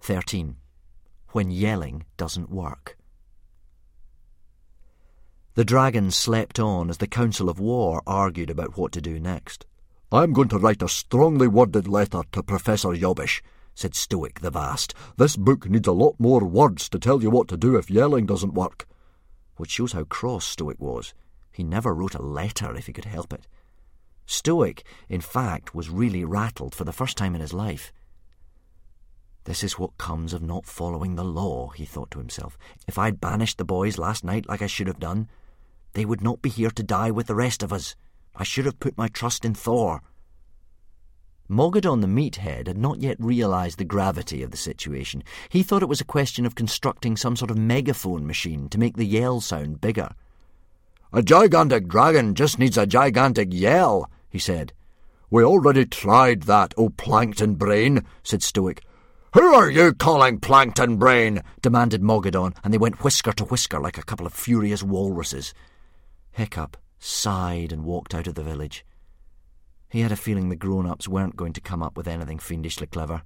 13. When yelling doesn't work. The dragon slept on as the Council of War argued about what to do next. "I'm going to write a strongly worded letter to Professor Yobbish," said Stoic the Vast. "This book needs a lot more words to tell you what to do if yelling doesn't work." Which shows how cross Stoic was. He never wrote a letter if he could help it. Stoic, in fact, was really rattled for the first time in his life. This is what comes of not following the law, he thought to himself. If I'd banished the boys last night like I should have done, they would not be here to die with the rest of us. I should have put my trust in Thor. Mogadon the Meathead had not yet realised the gravity of the situation. He thought it was a question of constructing some sort of megaphone machine to make the yell sound bigger. "A gigantic dragon just needs a gigantic yell," he said. "We already tried that, oh Plankton Brain," said Stoic. "Who are you calling Plankton Brain?" demanded Mogadon, and they went whisker to whisker like a couple of furious walruses. Hiccup sighed and walked out of the village. He had a feeling the grown-ups weren't going to come up with anything fiendishly clever.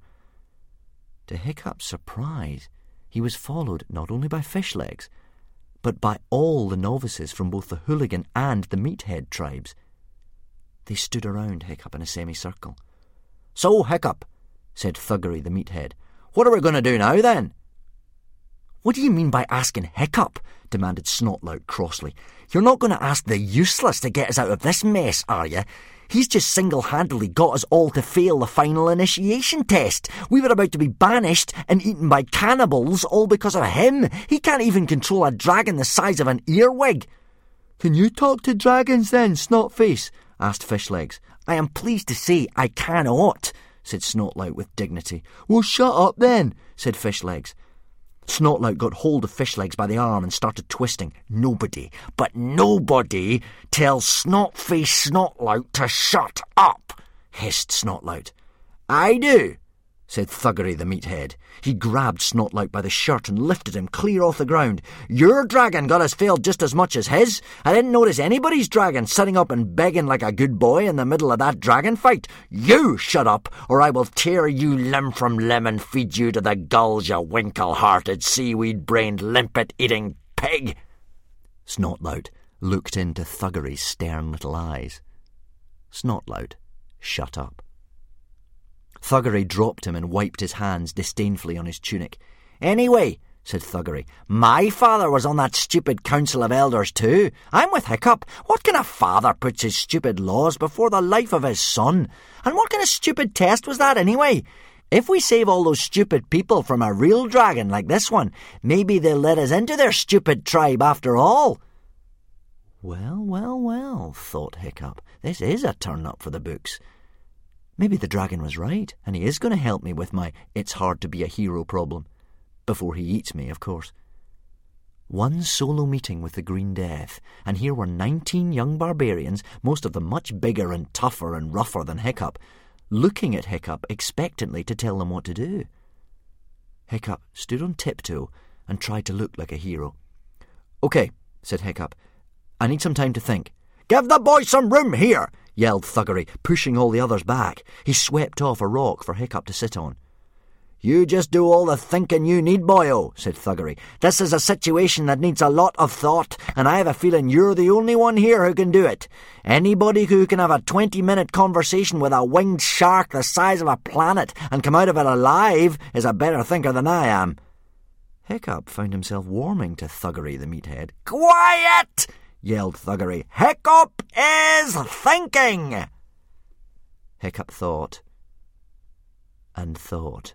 To Hiccup's surprise, he was followed not only by Fishlegs, but by all the novices from both the Hooligan and the Meathead tribes. They stood around Hiccup in a semicircle. "So, Hiccup," said Thuggery the Meathead, "what are we going to do now, then?" "What do you mean by asking Hiccup?" demanded Snotlout crossly. "You're not going to ask the useless to get us out of this mess, are you? He's just single-handedly got us all to fail the final initiation test. We were about to be banished and eaten by cannibals all because of him. He can't even control a dragon the size of an earwig." "Can you talk to dragons then, Snotface?" asked Fishlegs. "I am pleased to say I cannot," said Snotlout with dignity. "Well, shut up then," said Fishlegs. Snotlout got hold of Fishlegs by the arm and started twisting. "Nobody, but nobody, tells Snotface Snotlout to shut up," hissed Snotlout. "I do," said Thuggery the Meathead. He grabbed Snotlout by the shirt and lifted him clear off the ground. "Your dragon got us failed just as much as his. I didn't notice anybody's dragon sitting up and begging like a good boy in the middle of that dragon fight. You shut up, or I will tear you limb from limb and feed you to the gulls, you winkle-hearted, seaweed-brained, limpet-eating pig." Snotlout looked into Thuggery's stern little eyes. Snotlout shut up. Thuggery dropped him and wiped his hands disdainfully on his tunic. "Anyway," said Thuggery, "my father was on that stupid Council of Elders too. I'm with Hiccup. What kind of father puts his stupid laws before the life of his son? And what kind of stupid test was that anyway? If we save all those stupid people from a real dragon like this one, maybe they'll let us into their stupid tribe after all." Well, well, well, thought Hiccup. This is a turn-up for the books. Maybe the dragon was right, and he is going to help me with my "it's hard to be a hero" problem. Before he eats me, of course. One solo meeting with the Green Death, and here were 19 young barbarians, most of them much bigger and tougher and rougher than Hiccup, looking at Hiccup expectantly to tell them what to do. Hiccup stood on tiptoe and tried to look like a hero. "Okay," said Hiccup. "I need some time to think." "Give the boy some room here," yelled Thuggery, pushing all the others back. He swept off a rock for Hiccup to sit on. "You just do all the thinking you need, boyo," said Thuggery. "This is a situation that needs a lot of thought, and I have a feeling you're the only one here who can do it. Anybody who can have a 20-minute conversation with a winged shark the size of a planet and come out of it alive is a better thinker than I am." Hiccup found himself warming to Thuggery the Meathead. "Quiet!" yelled Thuggery. "Hiccup is thinking!" Hiccup thought and thought.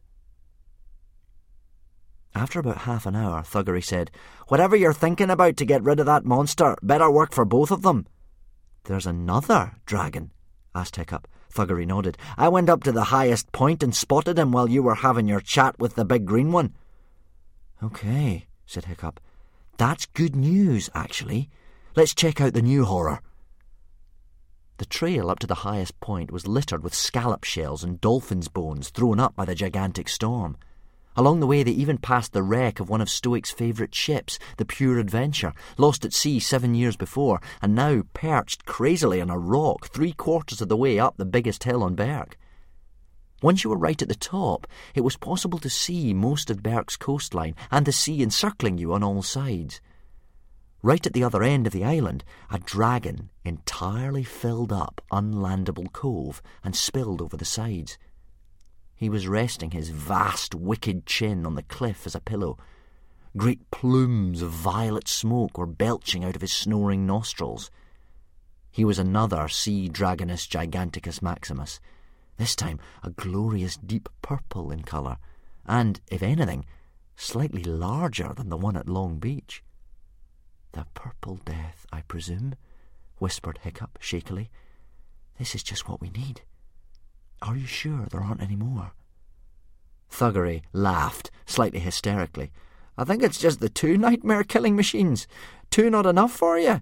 After about half an hour, Thuggery said, "Whatever you're thinking about to get rid of that monster, better work for both of them." "There's another dragon?" asked Hiccup. Thuggery nodded. "I went up to the highest point and spotted him while you were having your chat with the big green one." "Okay," said Hiccup. "That's good news, actually. Let's check out the new horror." The trail up to the highest point was littered with scallop shells and dolphins' bones thrown up by the gigantic storm. Along the way they even passed the wreck of one of Stoic's favourite ships, the Pure Adventure, lost at sea 7 years before, and now perched crazily on a rock 3/4 of the way up the biggest hill on Berg. Once you were right at the top, it was possible to see most of Berk's coastline and the sea encircling you on all sides. Right at the other end of the island, a dragon entirely filled up Unlandable Cove and spilled over the sides. He was resting his vast, wicked chin on the cliff as a pillow. Great plumes of violet smoke were belching out of his snoring nostrils. He was another Sea Dragonus Giganticus Maximus, this time a glorious deep purple in colour, and, if anything, slightly larger than the one at Long Beach. "The Purple Death, I presume," whispered Hiccup shakily. "This is just what we need. Are you sure there aren't any more?" Thuggery laughed, slightly hysterically. "I think it's just the 2 nightmare-killing machines. 2 not enough for you?"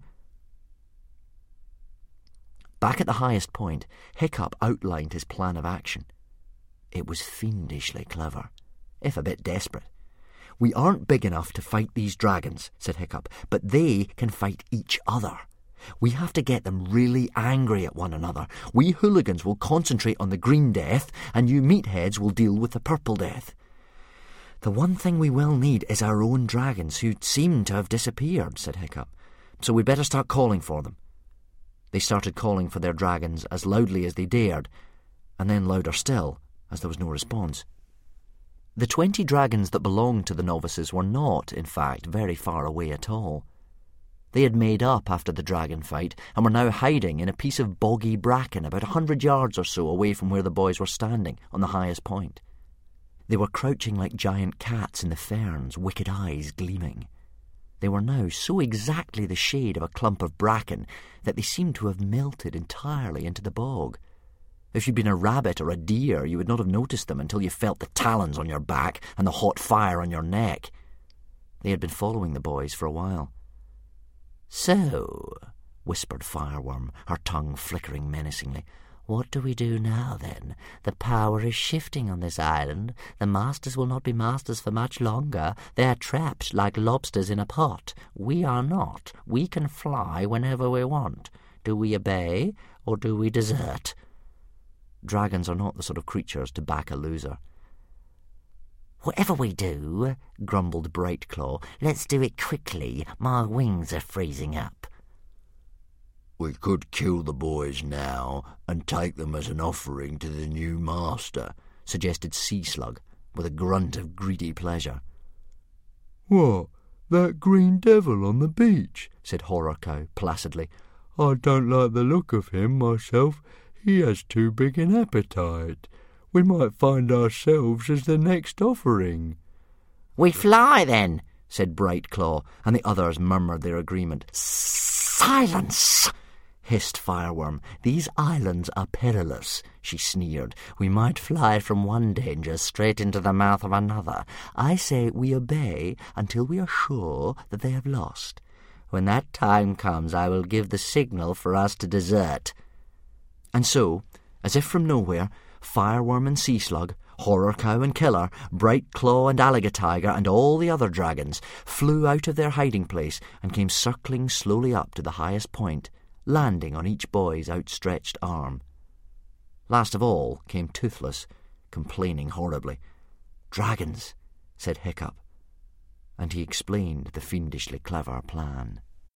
Back at the highest point, Hiccup outlined his plan of action. It was fiendishly clever, if a bit desperate. "We aren't big enough to fight these dragons," said Hiccup, "but they can fight each other. We have to get them really angry at one another. We hooligans will concentrate on the Green Death, and you meatheads will deal with the Purple Death. The one thing we will need is our own dragons, who seem to have disappeared," said Hiccup. "So we'd better start calling for them." They started calling for their dragons as loudly as they dared, and then louder still, as there was no response. The 20 dragons that belonged to the novices were not, in fact, very far away at all. They had made up after the dragon fight and were now hiding in a piece of boggy bracken about 100 yards or so away from where the boys were standing on the highest point. They were crouching like giant cats in the ferns, wicked eyes gleaming. They were now so exactly the shade of a clump of bracken that they seemed to have melted entirely into the bog. If you'd been a rabbit or a deer, you would not have noticed them until you felt the talons on your back and the hot fire on your neck. They had been following the boys for a while. "So," whispered Fireworm, her tongue flickering menacingly, "what do we do now, then? The power is shifting on this island. The masters will not be masters for much longer. They are trapped like lobsters in a pot. We are not. We can fly whenever we want. Do we obey, or do we desert?" Dragons are not the sort of creatures to back a loser. "Whatever we do," grumbled Brightclaw, "let's do it quickly. My wings are freezing up." "We could kill the boys now and take them as an offering to the new master," suggested Sea Slug, with a grunt of greedy pleasure. "What, that green devil on the beach?" said Horror Cow placidly. "I don't like the look of him myself. He has too big an appetite. We might find ourselves as the next offering." "We fly, then," said Brightclaw, and the others murmured their agreement. "Silence!" hissed Fireworm. "These islands are perilous," she sneered. "We might fly from one danger straight into the mouth of another. I say we obey until we are sure that they have lost. When that time comes, I will give the signal for us to desert." And so, as if from nowhere, Fireworm and Sea Slug, Horror Cow and Killer, Brightclaw and Alligator Tiger, and all the other dragons flew out of their hiding place and came circling slowly up to the highest point, landing on each boy's outstretched arm. Last of all came Toothless, complaining horribly. "Dragons," said Hiccup, and he explained the fiendishly clever plan.